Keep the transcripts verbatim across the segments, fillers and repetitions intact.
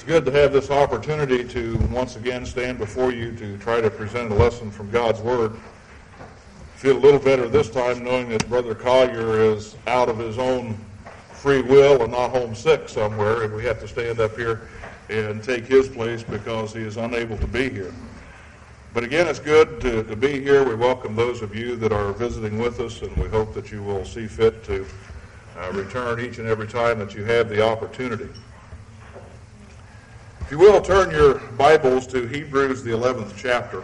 It's good to have this opportunity to once again stand before you to try to present a lesson from God's Word. I feel a little better this time knowing that Brother Collier is out of his own free will and not homesick somewhere, and we have to stand up here and take his place because he is unable to be here. But again, it's good to, to be here. We welcome those of you that are visiting with us, and we hope that you will see fit to uh, return each and every time that you have the opportunity. If you will, turn your Bibles to Hebrews, the eleventh chapter.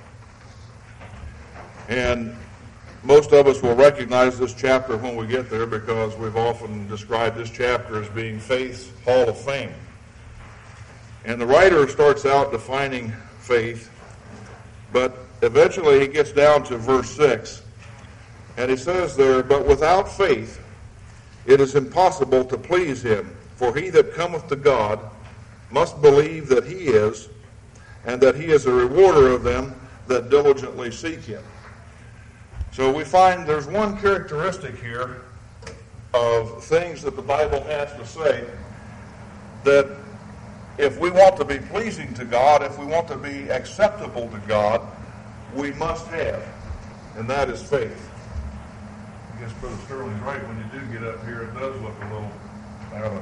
And most of us will recognize this chapter when we get there because we've often described this chapter as being Faith's Hall of Fame. And the writer starts out defining faith, but eventually he gets down to verse six, and he says there, "But without faith it is impossible to please him, for he that cometh to God must believe that he is, and that he is a rewarder of them that diligently seek him." So we find there's one characteristic here of things that the Bible has to say that if we want to be pleasing to God, if we want to be acceptable to God, we must have, and that is faith. I guess Brother Sterling's right. When you do get up here, it does look a little out of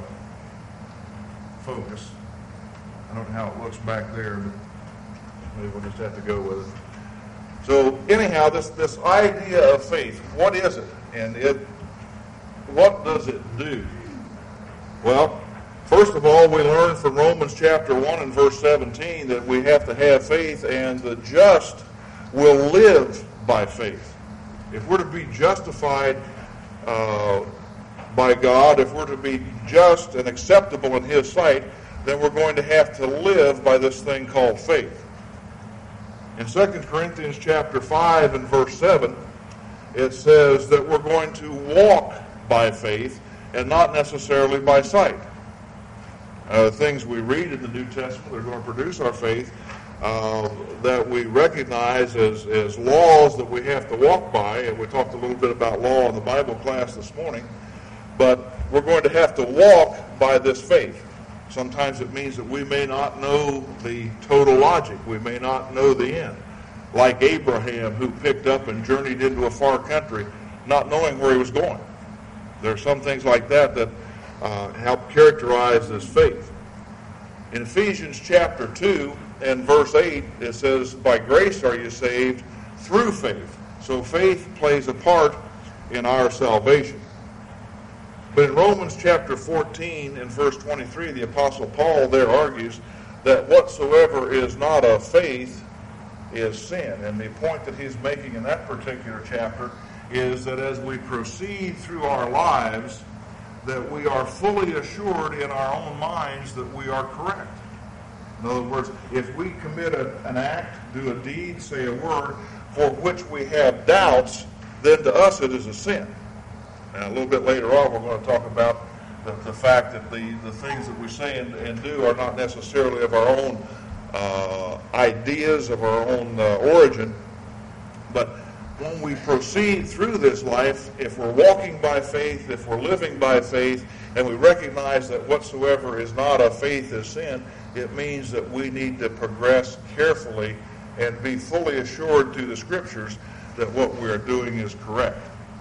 focus. I don't know how it looks back there, but maybe we'll just have to go with it. So anyhow, this, this idea of faith, what is it? And it, what does it do? Well, first of all, we learn from Romans chapter one and verse seventeen that we have to have faith, and the just will live by faith. If we're to be justified uh, by God, if we're to be just and acceptable in His sight, then we're going to have to live by this thing called faith. In Second Corinthians chapter five and verse seven, it says that we're going to walk by faith and not necessarily by sight. Uh, the things we read in the New Testament are going to produce our faith uh, that we recognize as, as laws that we have to walk by. And we talked a little bit about law in the Bible class this morning. But we're going to have to walk by this faith. Sometimes it means that we may not know the total logic. We may not know the end. Like Abraham, who picked up and journeyed into a far country, not knowing where he was going. There are some things like that that uh, help characterize this faith. In Ephesians chapter two and verse eight, it says, "By grace are you saved through faith." So faith plays a part in our salvation. But in Romans chapter fourteen and verse twenty-three, the Apostle Paul there argues that whatsoever is not of faith is sin. And the point that he's making in that particular chapter is that as we proceed through our lives, that we are fully assured in our own minds that we are correct. In other words, if we commit a, an act, do a deed, say a word, for which we have doubts, then to us it is a sin. Now, a little bit later on, we're going to talk about the, the fact that the, the things that we say and, and do are not necessarily of our own uh, ideas, of our own uh, origin. But when we proceed through this life, if we're walking by faith, if we're living by faith, and we recognize that whatsoever is not of faith is sin, it means that we need to progress carefully and be fully assured through the Scriptures that what we're doing is correct.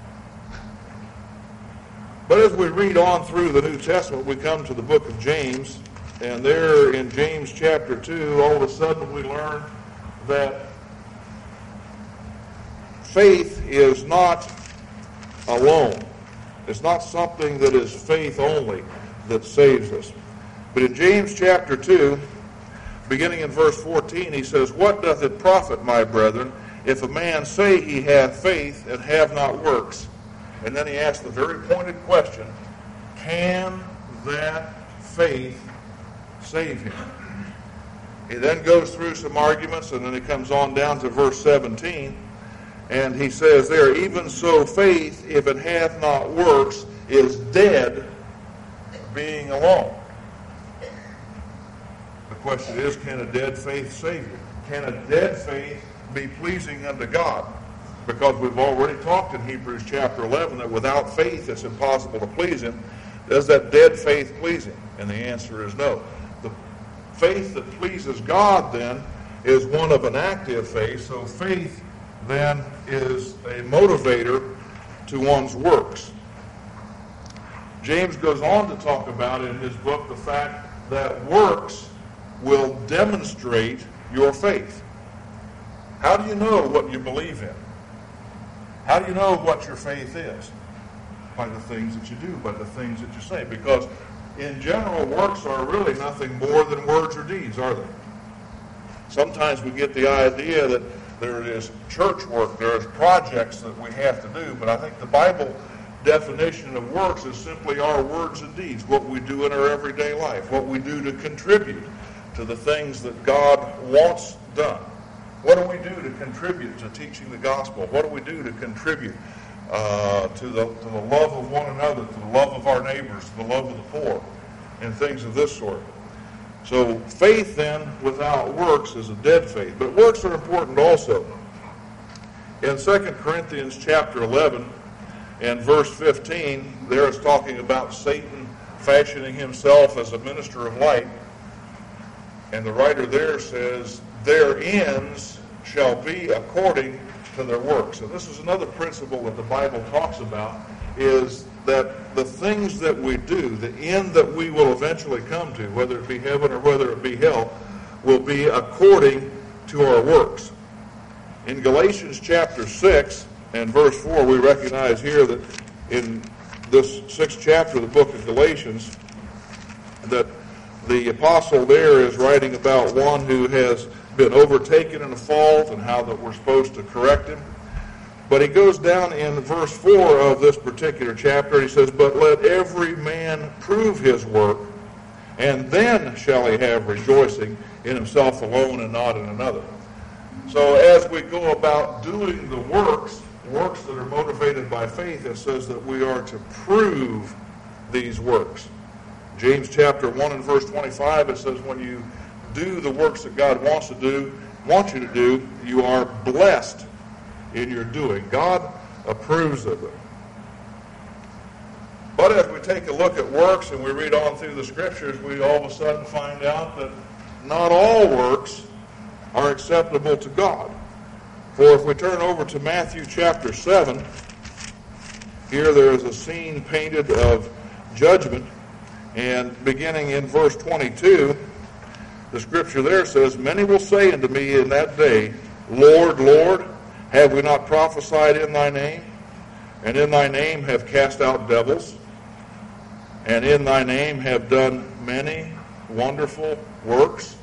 But as we read on through the New Testament, we come to the book of James, and there in James chapter two, all of a sudden we learn that faith is not alone. It's not something that is faith only that saves us. But in James chapter two, beginning in verse fourteen, he says, "What doth it profit, my brethren, if a man say he hath faith and have not works?" And then he asks the very pointed question, can that faith save him? He then goes through some arguments, and then he comes on down to verse seventeen, and he says there, "Even so faith, if it hath not works, is dead, being alone." The question is, can a dead faith save you? Can a dead faith be pleasing unto God? Because we've already talked in Hebrews chapter eleven that without faith it's impossible to please Him. Does that dead faith please Him? And the answer is no. The faith that pleases God then is one of an active faith. So faith then is a motivator to one's works. James goes on to talk about in his book the fact that works will demonstrate your faith. How do you know what you believe in? How do you know what your faith is? By the things that you do, by the things that you say. Because in general, works are really nothing more than words or deeds, are they? Sometimes we get the idea that there is church work, there is projects that we have to do, but I think the Bible definition of works is simply our words and deeds, what we do in our everyday life, what we do to contribute to the things that God wants done. What do we do to contribute to teaching the gospel? What do we do to contribute uh, to, the, to the love of one another, to the love of our neighbors, to the love of the poor, and things of this sort? So faith then without works is a dead faith. But works are important also. In Second Corinthians chapter eleven and verse fifteen, there is talking about Satan fashioning himself as a minister of light. And the writer there says, their ends shall be according to their works. And this is another principle that the Bible talks about, is that the things that we do, the end that we will eventually come to, whether it be heaven or whether it be hell, will be according to our works. In Galatians chapter six and verse four, we recognize here that in this sixth chapter of the book of Galatians, that the apostle there is writing about one who has been overtaken in a fault and how that we're supposed to correct him. But he goes down in verse four of this particular chapter, he says, but let every man prove his work, and then shall he have rejoicing in himself alone and not in another. So as we go about doing the works, works that are motivated by faith, it says that we are to prove these works. James chapter one and verse twenty-five, it says when you do the works that God wants to do, wants you to do, you are blessed in your doing. God approves of them. But as we take a look at works and we read on through the scriptures, we all of a sudden find out that not all works are acceptable to God. For if we turn over to Matthew chapter seven, here there is a scene painted of judgment, and beginning in verse twenty-two, the scripture there says, many will say unto me in that day, Lord, Lord, have we not prophesied in thy name? And in thy name have cast out devils? And in thy name have done many wonderful works?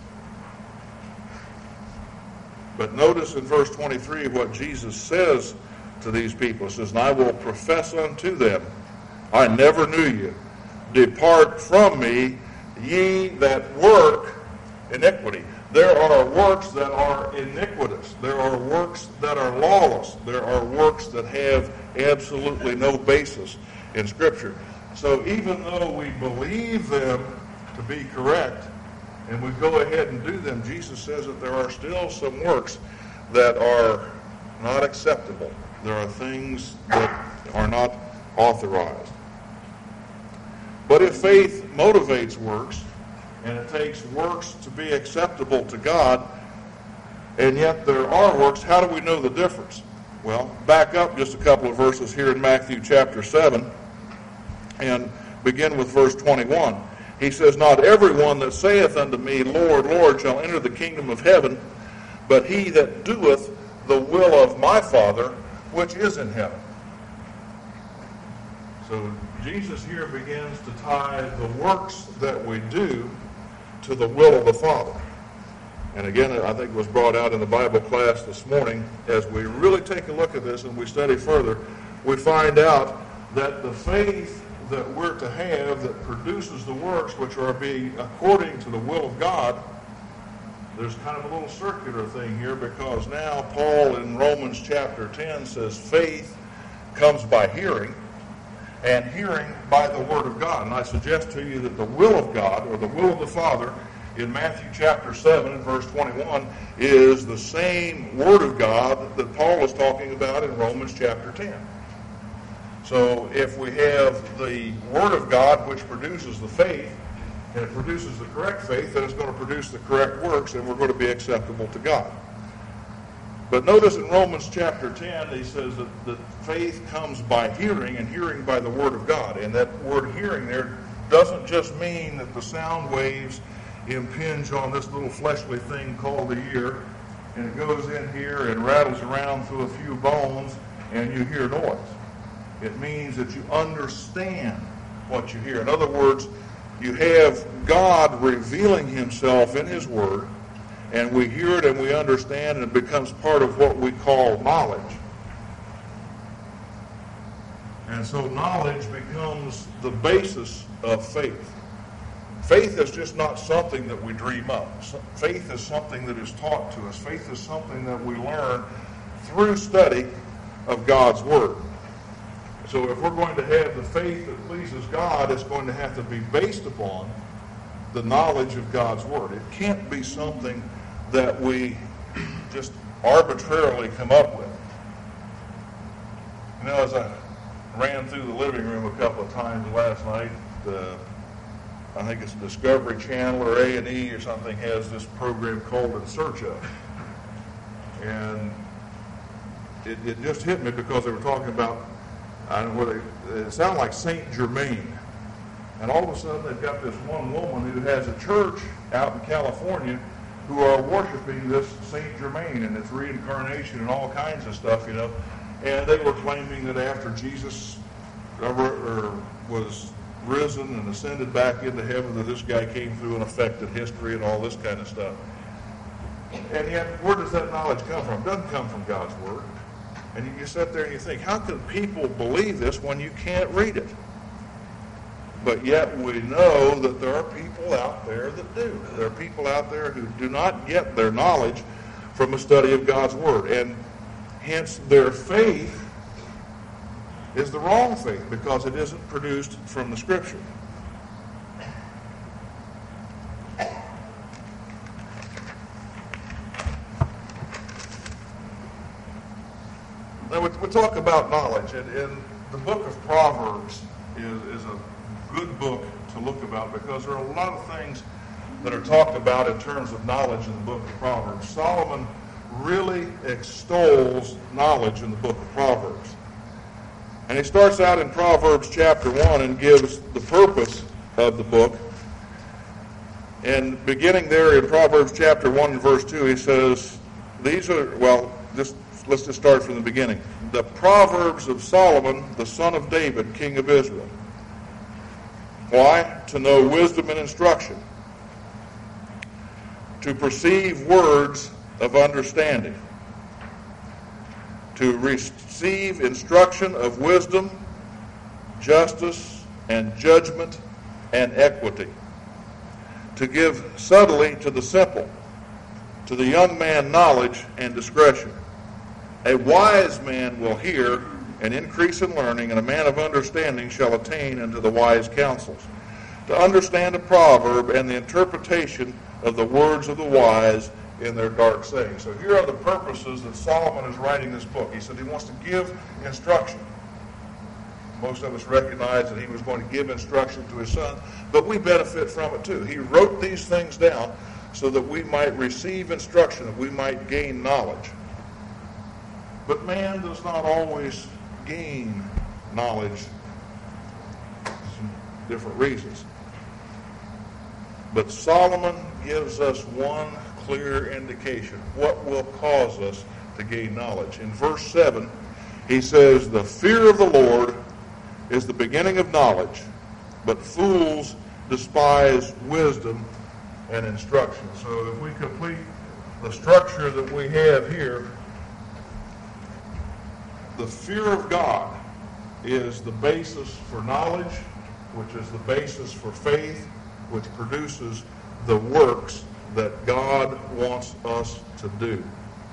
But notice in verse twenty-three what Jesus says to these people. He says, and I will profess unto them, I never knew you. Depart from me, ye that work iniquity. There are works that are iniquitous. There are works that are lawless. There are works that have absolutely no basis in Scripture. So even though we believe them to be correct, and we go ahead and do them, Jesus says that there are still some works that are not acceptable. There are things that are not authorized. But if faith motivates works, and it takes works to be acceptable to God, and yet there are works, how do we know the difference? Well, back up just a couple of verses here in Matthew chapter seven, and begin with verse twenty-one. He says, not everyone that saith unto me, Lord, Lord, shall enter the kingdom of heaven, but he that doeth the will of my Father, which is in heaven. So Jesus here begins to tie the works that we do to the will of the Father. And again, I think it was brought out in the Bible class this morning. As we really take a look at this and we study further, we find out that the faith that we're to have that produces the works which are being according to the will of God, there's kind of a little circular thing here, because now Paul in Romans chapter ten says faith comes by hearing, and hearing by the Word of God. And I suggest to you that the will of God, or the will of the Father, in Matthew chapter seven and verse twenty-one, is the same Word of God that Paul is talking about in Romans chapter ten. So if we have the Word of God which produces the faith, and it produces the correct faith, then it's going to produce the correct works, and we're going to be acceptable to God. But notice in Romans chapter ten, he says that, that faith comes by hearing, and hearing by the Word of God. And that word hearing there doesn't just mean that the sound waves impinge on this little fleshly thing called the ear, and it goes in here and rattles around through a few bones, and you hear noise. It means that you understand what you hear. In other words, you have God revealing himself in his Word, and we hear it and we understand, and it becomes part of what we call knowledge. And so knowledge becomes the basis of faith. Faith is just not something that we dream up. Faith is something that is taught to us. Faith is something that we learn through study of God's Word. So if we're going to have the faith that pleases God, it's going to have to be based upon the knowledge of God's Word. It can't be something that we just arbitrarily come up with. You know, as I ran through the living room a couple of times last night, the, I think it's Discovery Channel or A and E or something has this program called In Search Of. And it, it just hit me because they were talking about, I don't know whether they, it sounded like Saint Germain. And all of a sudden they've got this one woman who has a church out in California who are worshiping this Saint Germain and its reincarnation and all kinds of stuff, you know. And they were claiming that after Jesus was risen and ascended back into heaven, that this guy came through and affected history and all this kind of stuff. And yet, where does that knowledge come from? It doesn't come from God's Word. And you sit there and you think, how can people believe this when you can't read it? But yet we know that there are people out there that do. There are people out there who do not get their knowledge from a study of God's Word. And hence their faith is the wrong faith because it isn't produced from the Scripture. Now we, we talk about knowledge, and, and the book of Proverbs is, is a good book to look about because there are a lot of things that are talked about in terms of knowledge in the book of Proverbs. Solomon really extols knowledge in the book of Proverbs. And he starts out in Proverbs chapter one and gives the purpose of the book. And beginning there in Proverbs chapter one and verse two, he says, these are, well, just, let's just start from the beginning. The Proverbs of Solomon, the son of David, king of Israel. Why? To know wisdom and instruction. To perceive words of understanding. To receive instruction of wisdom, justice, and judgment, and equity. To give subtly to the simple. To the young man knowledge and discretion. A wise man will hear and increase in learning, and a man of understanding shall attain unto the wise counsels. To understand a proverb and the interpretation of the words of the wise in their dark sayings. So here are the purposes that Solomon is writing this book. He said he wants to give instruction. Most of us recognize that he was going to give instruction to his son, but we benefit from it too. He wrote these things down so that we might receive instruction, that we might gain knowledge. But man does not always gain knowledge for some different reasons. But Solomon gives us one clear indication. What will cause us to gain knowledge? In verse seven, he says, the fear of the Lord is the beginning of knowledge, but fools despise wisdom and instruction. So if we complete the structure that we have here, the fear of God is the basis for knowledge, which is the basis for faith, which produces the works that God wants us to do.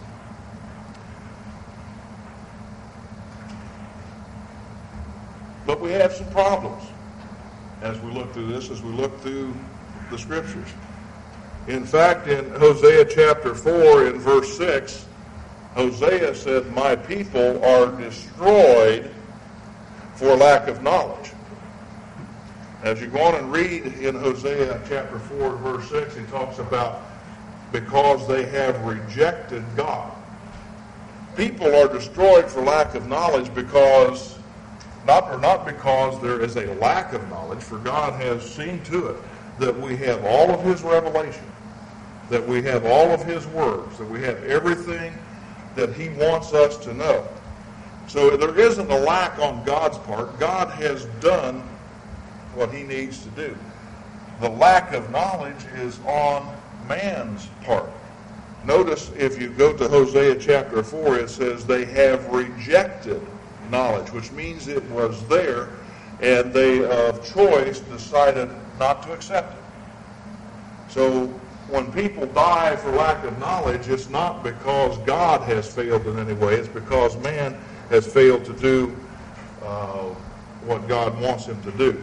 But we have some problems as we look through this, as we look through the Scriptures. In fact, in Hosea chapter four, in verse six, Hosea said, my people are destroyed for lack of knowledge. As you go on and read in Hosea chapter four, verse six, he talks about because they have rejected God. People are destroyed for lack of knowledge because, not or not because there is a lack of knowledge, for God has seen to it that we have all of his revelation, that we have all of his words, that we have everything that he wants us to know. So there isn't a lack on God's part. God has done what he needs to do. The lack of knowledge is on man's part. Notice if you go to Hosea chapter four, it says they have rejected knowledge, which means it was there, and they of choice decided not to accept it. So when people die for lack of knowledge, it's not because God has failed in any way. It's because man has failed to do uh, what God wants him to do.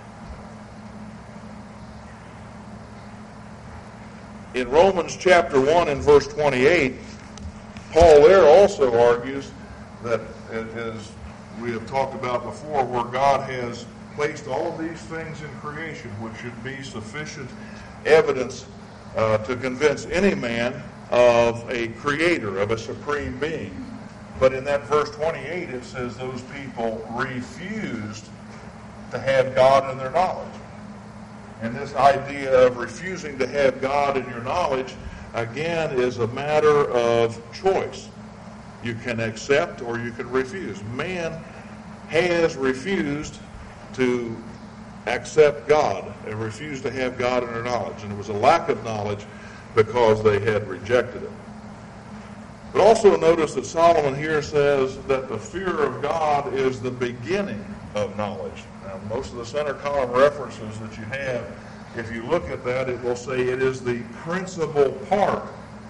In Romans chapter one and verse twenty-eight, Paul there also argues that, as we have talked about before, where God has placed all of these things in creation, which should be sufficient evidence uh, to convince any man of a creator, of a supreme being. But in that verse twenty-eight, it says those people refused to have God in their knowledge. And this idea of refusing to have God in your knowledge, again, is a matter of choice. You can accept or you can refuse. Man has refused to accept God and refused to have God in their knowledge. And it was a lack of knowledge because they had rejected it. But also notice that Solomon here says that the fear of God is the beginning of knowledge. Now, most of the center column references that you have, if you look at that, it will say it is the principal part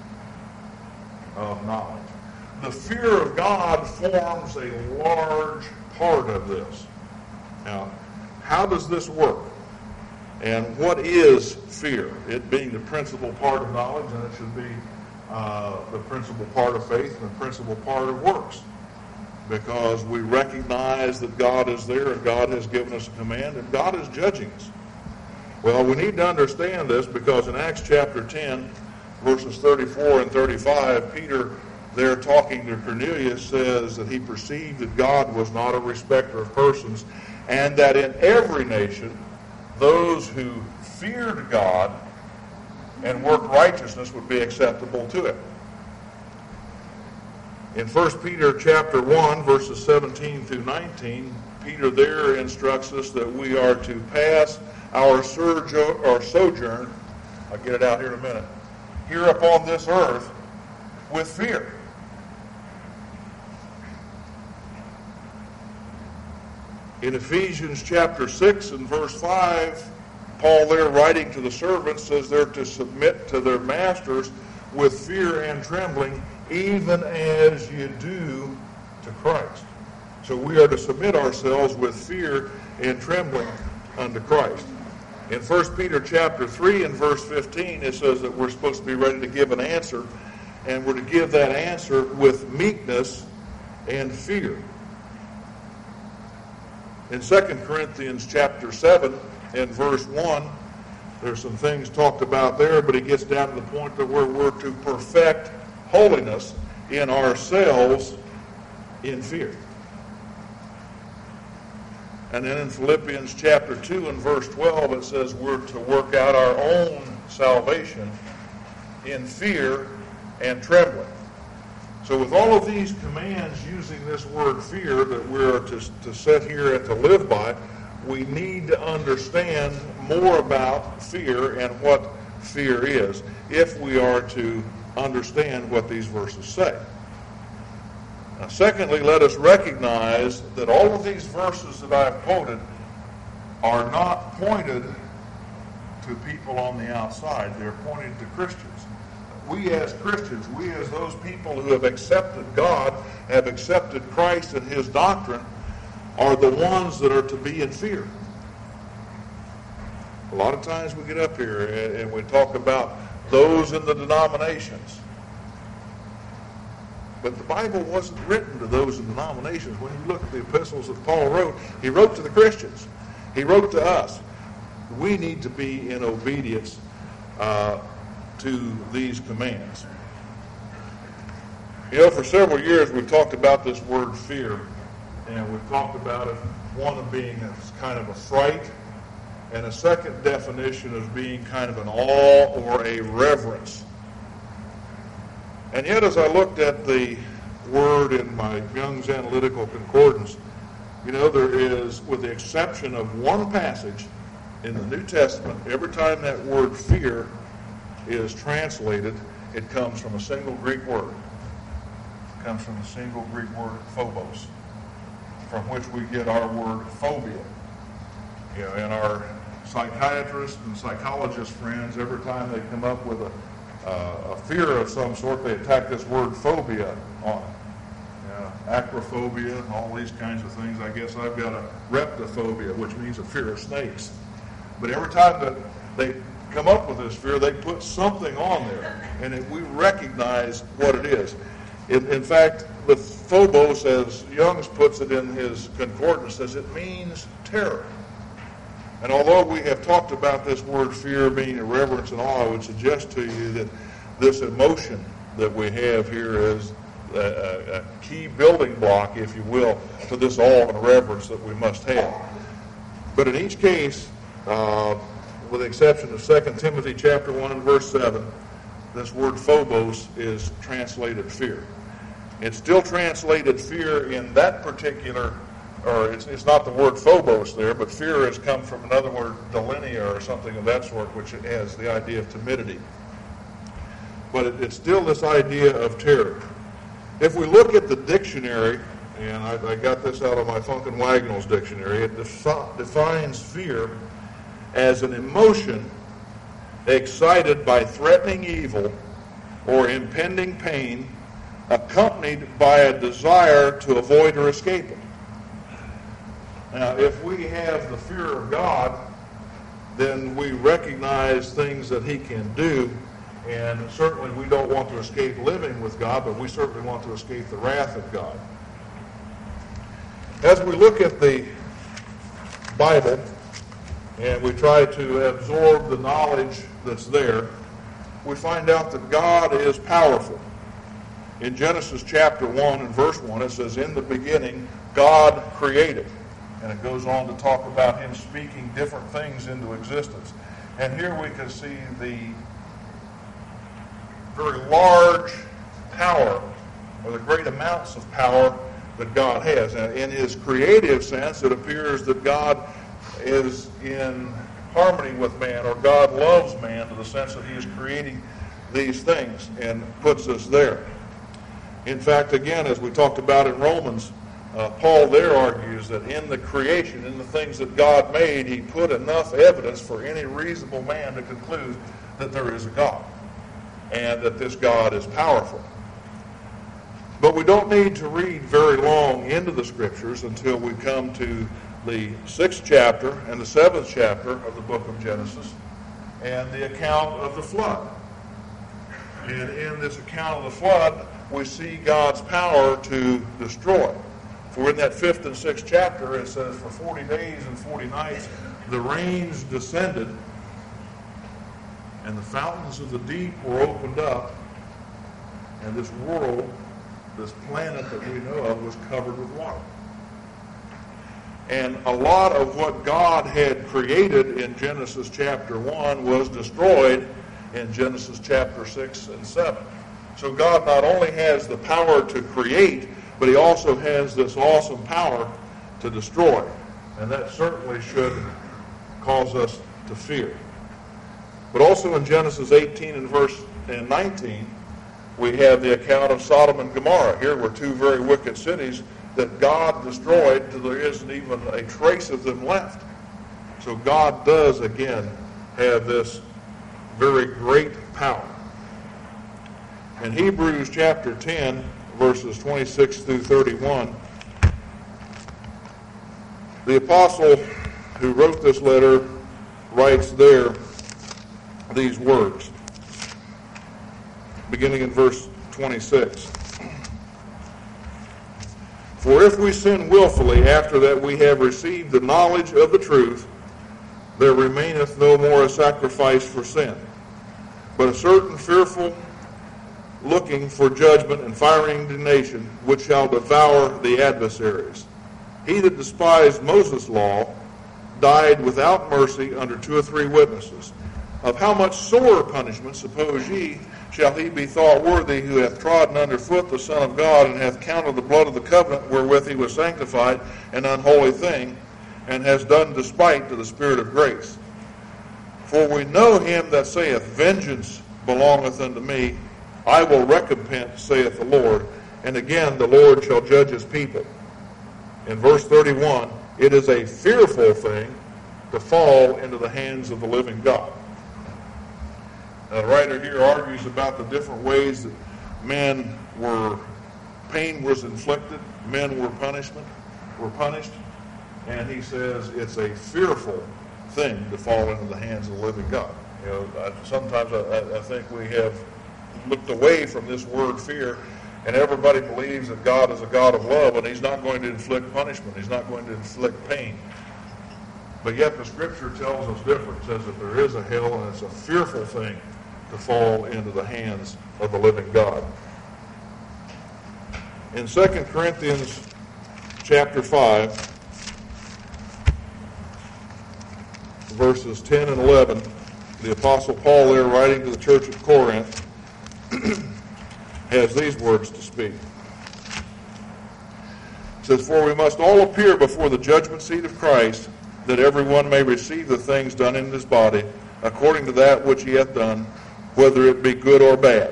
of knowledge. The fear of God forms a large part of this. Now, how does this work? And what is fear? It being the principal part of knowledge, and it should be uh, the principal part of faith and the principal part of works. Because we recognize that God is there and God has given us a command and God is judging us. Well, we need to understand this because in Acts chapter ten, verses thirty-four and thirty-five, Peter there talking to Cornelius says that he perceived that God was not a respecter of persons and that in every nation those who feared God and worked righteousness would be acceptable to him. In First Peter chapter one, verses seventeen through nineteen, Peter there instructs us that we are to pass our sojourn, or sojourn, I'll get it out here in a minute, here upon this earth with fear. In Ephesians chapter six and verse five, Paul there writing to the servants says they're to submit to their masters with fear and trembling, even as you do to Christ. So we are to submit ourselves with fear and trembling unto Christ. In First Peter chapter three and verse fifteen, it says that we're supposed to be ready to give an answer, and we're to give that answer with meekness and fear. In Second Corinthians chapter seven and verse one, there's some things talked about there, but it gets down to the point that where we're to perfect holiness in ourselves in fear. And then in Philippians chapter two and verse twelve, it says we're to work out our own salvation in fear and trembling. So with all of these commands using this word fear that we're to, to sit here and to live by, we need to understand more about fear and what fear is if we are to understand what these verses say. Now, secondly, let us recognize that all of these verses that I've quoted are not pointed to people on the outside. They're pointed to Christians. We as Christians, we as those people who have accepted God, have accepted Christ and his doctrine, are the ones that are to be in fear. A lot of times we get up here and we talk about those in the denominations. But the Bible wasn't written to those in denominations. When you look at the epistles that Paul wrote, he wrote to the Christians. He wrote to us. we need to be in obedience uh, to these commands. You know, for several years we've talked about this word fear, and we've talked about it, one of being a kind of a fright, and a second definition of being kind of an awe or a reverence. And yet, as I looked at the word in my Young's Analytical Concordance, you know, there is, with the exception of one passage in the New Testament, every time that word fear is translated, it comes from a single Greek word. It comes from a single Greek word, phobos, from which we get our word phobia. You know, and our psychiatrists and psychologist friends, every time they come up with a, uh, a fear of some sort, they attack this word phobia on it. Acrophobia, all these kinds of things. I guess I've got a reptophobia, which means a fear of snakes. But every time that they come up with this fear, they put something on there, and it, we recognize what it is. In, in fact, the phobos, as Young's puts it in his concordance, says it means terror. And although we have talked about this word fear being a reverence and awe, I would suggest to you that this emotion that we have here is a, a key building block, if you will, to this awe and reverence that we must have. But in each case, uh, with the exception of Second Timothy chapter one and verse seven, this word phobos is translated fear. It's still translated fear in that particular, or it's, it's not the word phobos there, but fear has come from another word, delinea, or something of that sort, which has the idea of timidity. But it, it's still this idea of terror. If we look at the dictionary, and I, I got this out of my Funk and Wagnalls dictionary, it defi- defines fear as an emotion excited by threatening evil or impending pain, accompanied by a desire to avoid or escape it. Now, if we have the fear of God, then we recognize things that He can do, and certainly we don't want to escape living with God, but we certainly want to escape the wrath of God. As we look at the Bible, and we try to absorb the knowledge that's there, we find out that God is powerful. In Genesis chapter one and verse one, it says, "In the beginning, God created." And it goes on to talk about Him speaking different things into existence. And here we can see the very large power, or the great amounts of power that God has. And in His creative sense, it appears that God is in harmony with man, or God loves man to the sense that He is creating these things and puts us there. In fact, again, as we talked about in Romans, uh, Paul there argues that in the creation, in the things that God made, He put enough evidence for any reasonable man to conclude that there is a God, and that this God is powerful. But we don't need to read very long into the Scriptures until we come to the sixth chapter and the seventh chapter of the book of Genesis, and the account of the flood. And in this account of the flood, we see God's power to destroy. For in that fifth and sixth chapter, it says, "For forty days and forty nights the rains descended, and the fountains of the deep were opened up, and this world, this planet that we know of, was covered with water." And a lot of what God had created in Genesis chapter one was destroyed in Genesis chapter six and seven. So God not only has the power to create, but He also has this awesome power to destroy. And that certainly should cause us to fear. But also in Genesis eighteen and verse and nineteen, we have the account of Sodom and Gomorrah. Here were two very wicked cities that God destroyed till there isn't even a trace of them left. So God does, again, have this very great power. In Hebrews chapter ten, verses twenty-six through thirty-one, the apostle who wrote this letter writes there these words, beginning in verse twenty-six. "For if we sin willfully after that we have received the knowledge of the truth, there remaineth no more a sacrifice for sin, but a certain fearful looking for judgment and fiery indignation, which shall devour the adversaries. He that despised Moses' law died without mercy under two or three witnesses. Of how much sorer punishment, suppose ye, shall he be thought worthy who hath trodden under foot the Son of God, and hath counted the blood of the covenant wherewith he was sanctified an unholy thing, and has done despite to the Spirit of grace? For we know him that saith, Vengeance belongeth unto me, I will recompense, saith the Lord. And again, the Lord shall judge his people. In verse thirty-one, it is a fearful thing to fall into the hands of the living God. Now, the writer here argues about the different ways that men were, pain was inflicted, men were punishment, were punished, and he says it's a fearful thing to fall into the hands of the living God. You know, I, sometimes I, I think we have looked away from this word fear, and everybody believes that God is a God of love, and he's not going to inflict punishment. He's not going to inflict pain. But yet the Scripture tells us different. It says that there is a hell, and it's a fearful thing to fall into the hands of the living God. In Second Corinthians chapter five, verses ten and eleven, the Apostle Paul there writing to the church at Corinth has these words to speak. It says, For we must all appear before the judgment seat of Christ, that every one may receive the things done in his body, according to that which he hath done, whether it be good or bad.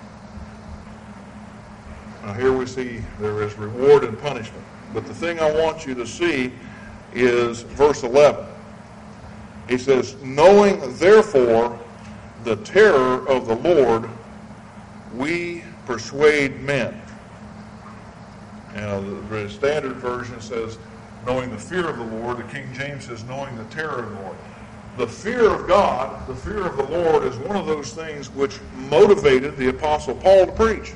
Now here we see there is reward and punishment. But the thing I want you to see is verse eleven. He says, Knowing therefore the terror of the Lord, we persuade men. Now, the Standard Version says, knowing the fear of the Lord. The King James says, knowing the terror of the Lord. The fear of God, the fear of the Lord, is one of those things which motivated the Apostle Paul to preach.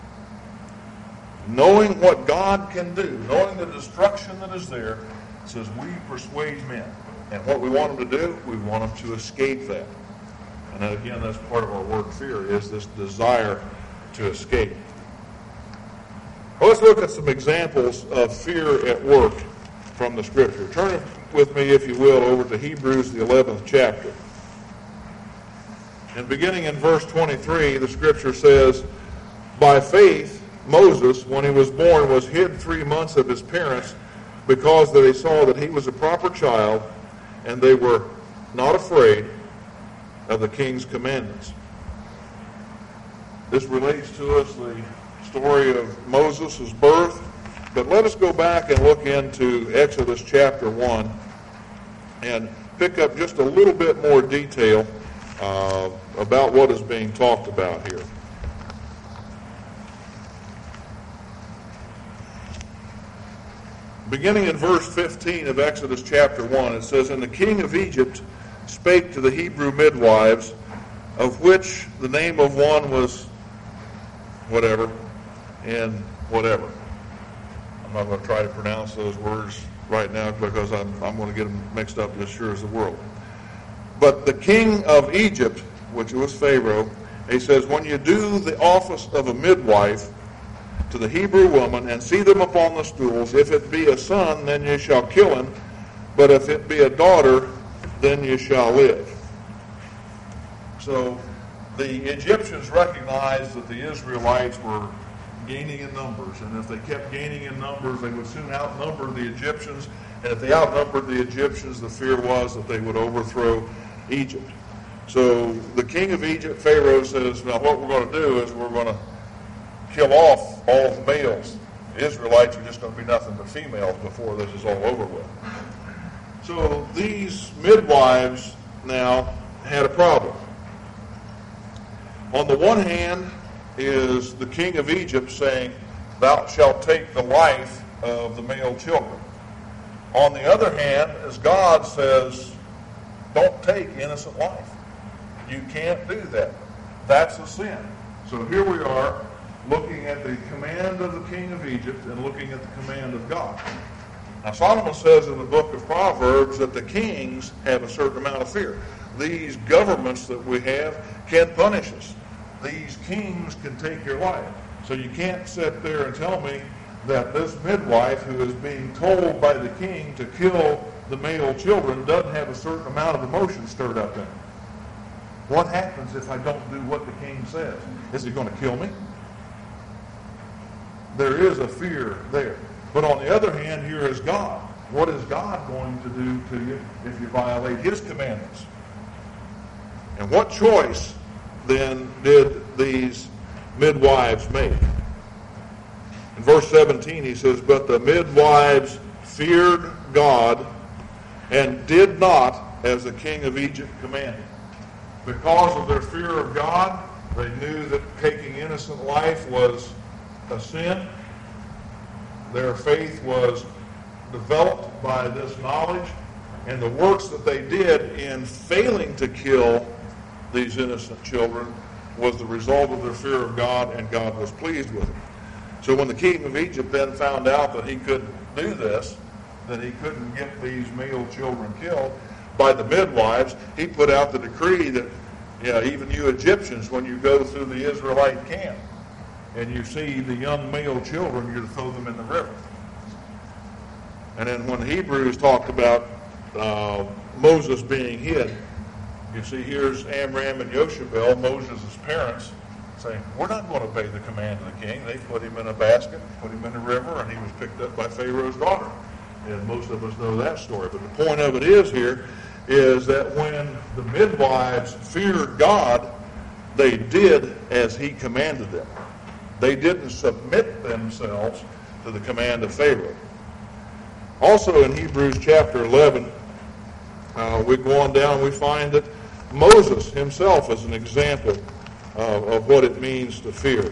Knowing what God can do, knowing the destruction that is there, it says, we persuade men. And what we want them to do, we want them to escape that. And again, that's part of our word fear, is this desire to escape. Well, let's look at some examples of fear at work from the Scripture. Turn with me, if you will, over to Hebrews, the eleventh chapter. And beginning in verse twenty-three, the Scripture says, By faith, Moses, when he was born, was hid three months of his parents, because that they saw that he was a proper child, and they were not afraid of the king's commandments. This relates to us the story of Moses' birth, but let us go back and look into Exodus chapter one and pick up just a little bit more detail uh, about what is being talked about here. Beginning in verse fifteen of Exodus chapter one, it says, And the king of Egypt spake to the Hebrew midwives, of which the name of one was whatever and whatever. I'm not going to try to pronounce those words right now because I'm, I'm going to get them mixed up as sure as the world. But the king of Egypt, which was Pharaoh, he says, When you do the office of a midwife to the Hebrew woman, and see them upon the stools, if it be a son, then you shall kill him, but if it be a daughter, then you shall live. So the Egyptians recognized that the Israelites were gaining in numbers, and if they kept gaining in numbers, they would soon outnumber the Egyptians, and if they outnumbered the Egyptians, the fear was that they would overthrow Egypt. So the king of Egypt, Pharaoh, says, now what we're going to do is we're going to kill off all the males. The Israelites are just going to be nothing but females before this is all over with. So these midwives now had a problem. On the one hand is the king of Egypt saying, Thou shalt take the life of the male children. On the other hand, as God says, don't take innocent life. You can't do that. That's a sin. So here we are, looking at the command of the king of Egypt and looking at the command of God. Now, Solomon says in the book of Proverbs that the kings have a certain amount of fear. These governments that we have can punish us. These kings can take your life. So you can't sit there and tell me that this midwife who is being told by the king to kill the male children doesn't have a certain amount of emotion stirred up in her. What happens if I don't do what the king says? Is he going to kill me? There is a fear there. But on the other hand, here is God. What is God going to do to you if you violate his commandments? And what choice then did these midwives make? In verse seventeen he says, "But the midwives feared God and did not as the king of Egypt commanded." Because of their fear of God, they knew that taking innocent life was a sin. Their faith was developed by this knowledge, and the works that they did in failing to kill these innocent children was the result of their fear of God, and God was pleased with them. So when the king of Egypt then found out that he couldn't do this, that he couldn't get these male children killed by the midwives, he put out the decree that, you know, even you Egyptians, when you go through the Israelite camp and you see the young male children, you're to throw them in the river. And then when Hebrews talked about uh, Moses being hid, you see here's Amram and Yoshebel, Moses' parents, saying, we're not going to obey the command of the king. They put him in a basket, put him in a river, and he was picked up by Pharaoh's daughter. And most of us know that story. But the point of it is here is that when the midwives feared God, they did as he commanded them. They didn't submit themselves to the command of Pharaoh. Also in Hebrews chapter eleven, uh, we go on down, we find that Moses himself is an example uh, of what it means to fear.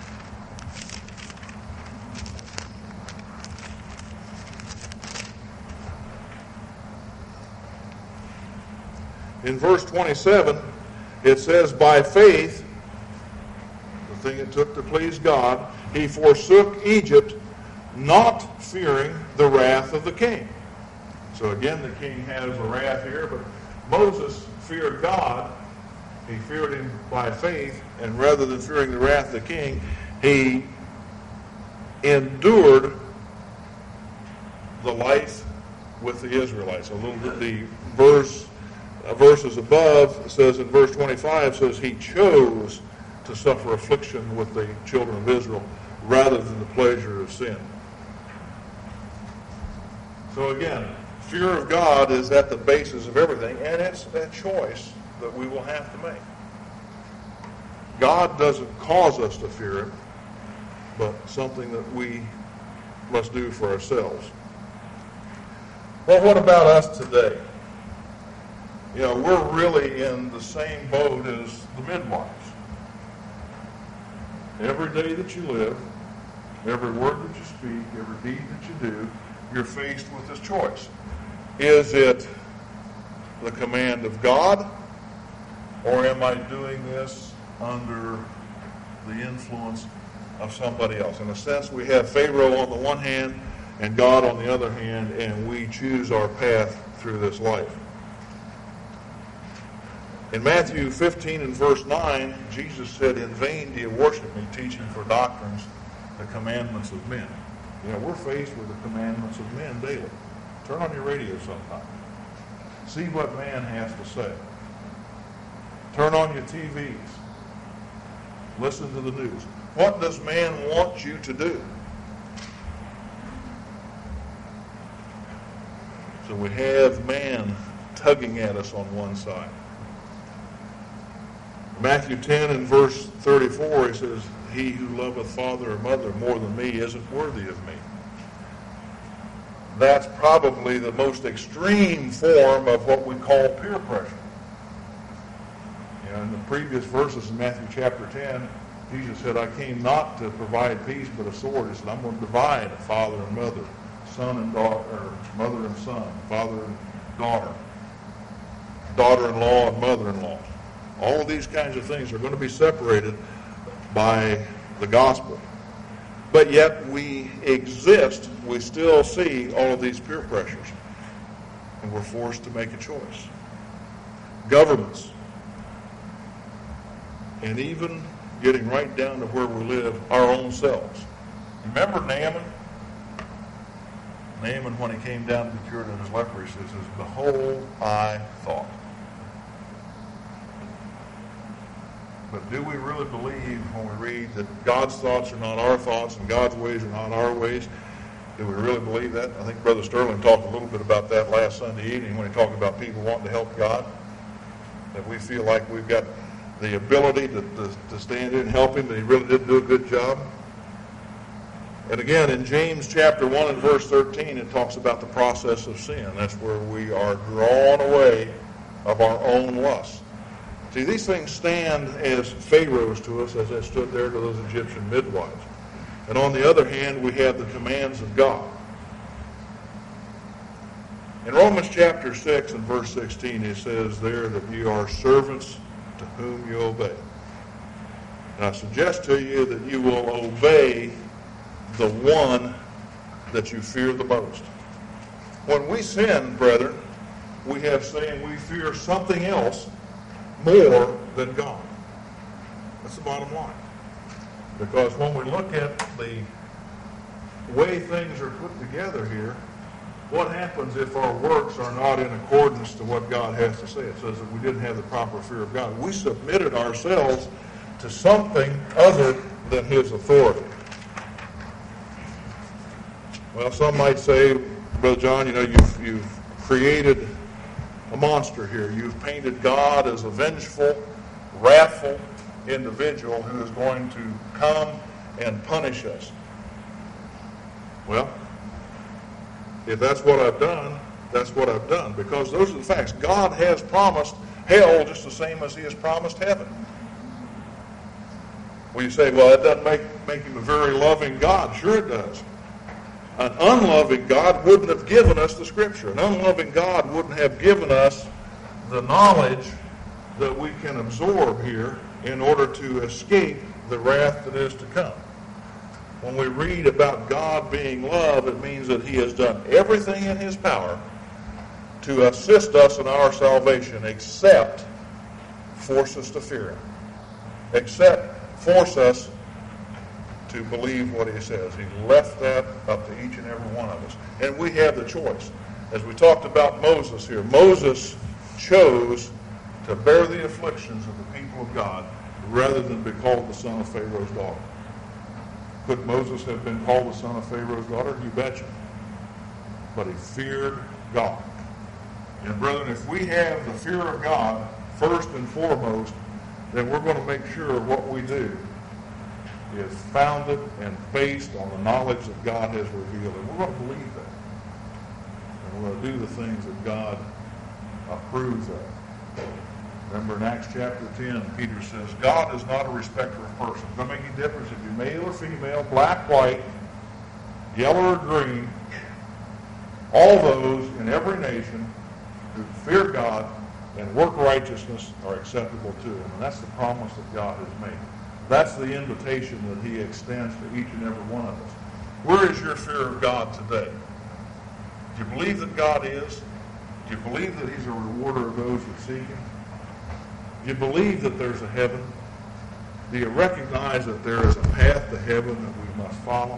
In verse twenty-seven, it says, by faith, the thing it took to please God, he forsook Egypt, not fearing the wrath of the king. So again, the king has a wrath here, but Moses feared God. He feared him by faith, and rather than fearing the wrath of the king, he endured the life with the Israelites. A little bit, the verse Uh, verses above, it says in verse twenty-five, says he chose to suffer affliction with the children of Israel rather than the pleasure of sin. So again, fear of God is at the basis of everything, and it's a choice that we will have to make. God doesn't cause us to fear him, but something that we must do for ourselves. Well, what about us today? You know, we're really in the same boat as the midwives. Every day that you live, every word that you speak, every deed that you do, you're faced with this choice. Is it the command of God, or am I doing this under the influence of somebody else? In a sense, we have Pharaoh on the one hand and God on the other hand, and we choose our path through this life. In Matthew fifteen and verse nine, Jesus said, in vain do you worship me, teaching for doctrines the commandments of men. You know, we're faced with the commandments of men daily. Turn on your radio sometime. See what man has to say. Turn on your T Vs. Listen to the news. What does man want you to do? So we have man tugging at us on one side. Matthew ten and verse thirty-four, he says, he who loveth father or mother more than me isn't worthy of me. That's probably the most extreme form of what we call peer pressure. You know, in the previous verses in Matthew chapter ten, Jesus said, I came not to provide peace but a sword. He said, I'm going to divide father and mother, son and daughter, or mother and son, father and daughter, daughter-in-law and mother-in-law. All of these kinds of things are going to be separated by the gospel. But yet we exist, we still see all of these peer pressures. And we're forced to make a choice. Governments. And even getting right down to where we live, our own selves. Remember Naaman? Naaman, when he came down to be cured of his leprosy, says, "Behold, I thought." But do we really believe when we read that God's thoughts are not our thoughts and God's ways are not our ways? Do we really believe that? I think Brother Sterling talked a little bit about that last Sunday evening when he talked about people wanting to help God. That we feel like we've got the ability to, to, to stand in and help him, but he really didn't do a good job. And again, in James chapter one and verse thirteen, it talks about the process of sin. That's where we are drawn away of our own lusts. See, these things stand as pharaohs to us as they stood there to those Egyptian midwives. And on the other hand, we have the commands of God. In Romans chapter six and verse sixteen, it says there that you are servants to whom you obey. And I suggest to you that you will obey the one that you fear the most. When we sin, brethren, we have saying we fear something else more than God. That's the bottom line. Because when we look at the way things are put together here, what happens if our works are not in accordance to what God has to say? It says that we didn't have the proper fear of God. We submitted ourselves to something other than his authority. Well, some might say, Brother John, you know, you've, you've created a monster here. You've painted God as a vengeful, wrathful individual who is going to come and punish us. Well, if that's what I've done, that's what I've done. Because those are the facts. God has promised hell just the same as he has promised heaven. Well, you say, well, that doesn't make, make him a very loving God. Sure it does. An unloving God wouldn't have given us the Scripture. An unloving God wouldn't have given us the knowledge that we can absorb here in order to escape the wrath that is to come. When we read about God being love, it means that he has done everything in his power to assist us in our salvation, except force us to fear him, except force us to believe what he says. He left that up to each and every one of us. And we have the choice. As we talked about Moses here, Moses chose to bear the afflictions of the people of God rather than be called the son of Pharaoh's daughter. Could Moses have been called the son of Pharaoh's daughter? You betcha. But he feared God. And brethren, if we have the fear of God first and foremost, then we're going to make sure what we do is founded and based on the knowledge that God has revealed. And we're going to believe that. And we're going to do the things that God approves of. Remember in Acts chapter ten, Peter says, God is not a respecter of persons. It doesn't make any difference if you're male or female, black, white, yellow or green. All those in every nation who fear God and work righteousness are acceptable to him. And that's the promise that God has made. That's the invitation that he extends to each and every one of us. Where is your fear of God today? Do you believe that God is? Do you believe that he's a rewarder of those that seek him? Do you believe that there's a heaven? Do you recognize that there is a path to heaven that we must follow?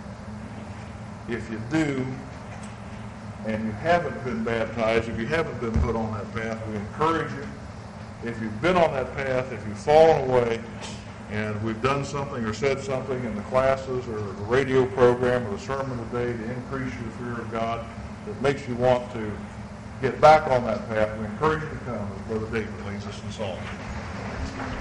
If you do, and you haven't been baptized, if you haven't been put on that path, we encourage you. If you've been on that path, if you've fallen away, and we've done something or said something in the classes or the radio program or the sermon today to increase your fear of God that makes you want to get back on that path, we encourage you to come as Brother David leads us in song.